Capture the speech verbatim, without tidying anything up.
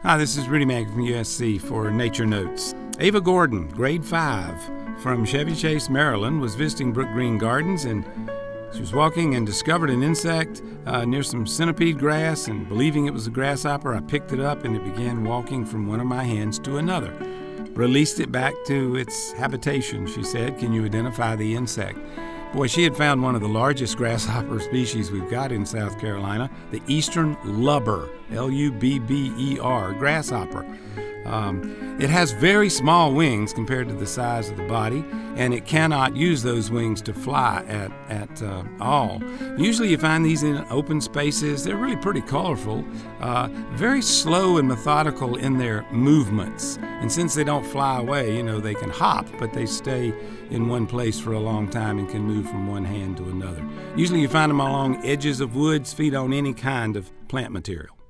Hi, this is Rudy Mack from U S C for Nature Notes. Ava Gordon, grade five, from Chevy Chase, Maryland, was visiting Brook Green Gardens, and she was walking and discovered an insect uh, near some centipede grass, and believing it was a grasshopper, I picked it up and it began walking from one of my hands to another. Released it back to its habitation, she said. Can you identify the insect? Boy, she had found one of the largest grasshopper species we've got in South Carolina, the eastern lubber, L U B B E R, grasshopper. Um, it has very small wings compared to the size of the body, and it cannot use those wings to fly at, at uh, all. Usually you find these in open spaces. They're really pretty colorful, uh, very slow and methodical in their movements. And since they don't fly away, you know, they can hop, but they stay in one place for a long time and can move from one hand to another. Usually you find them along edges of woods, feed on any kind of plant material.